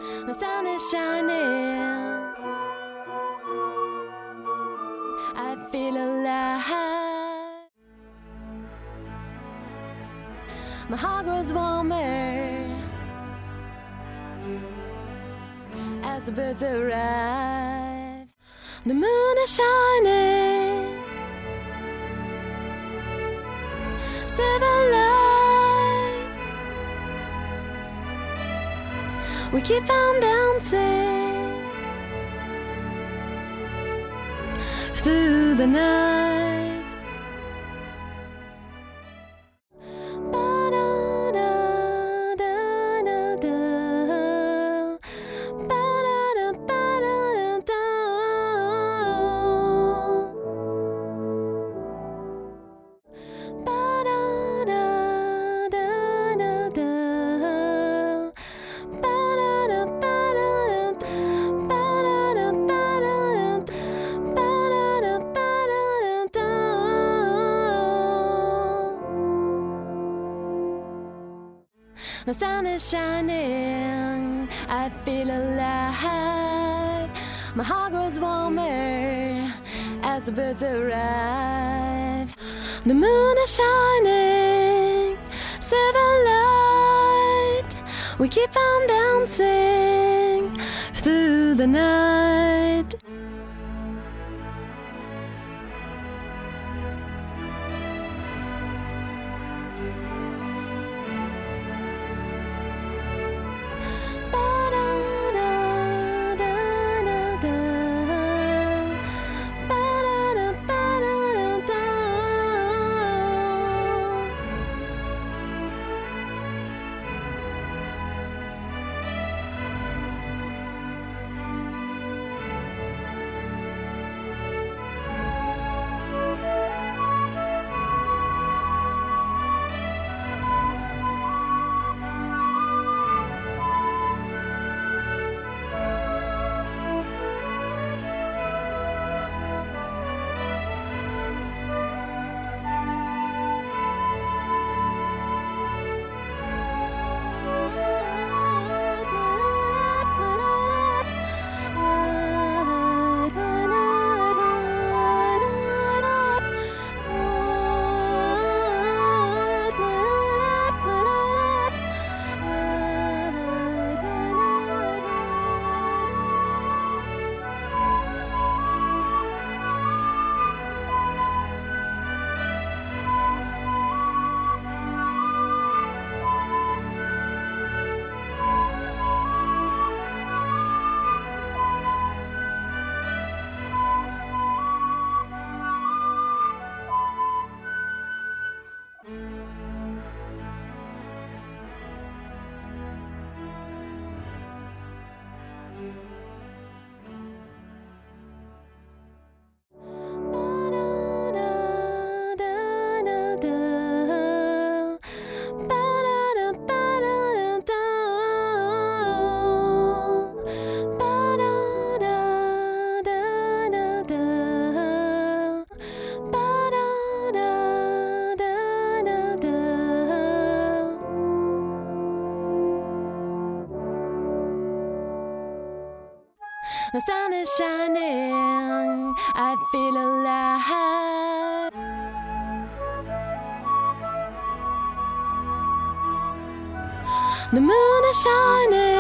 The sun is shining, I feel alive. My heart grows warmer as the birds arrive. The moon is shining, silver light. We keep on dancing through the night. The sun is shining, I feel alive. My heart grows warmer as the birds arrive. The moon is shining, silver light. We keep on dancing through the night. The sun is shining, I feel alive. The moon is shining,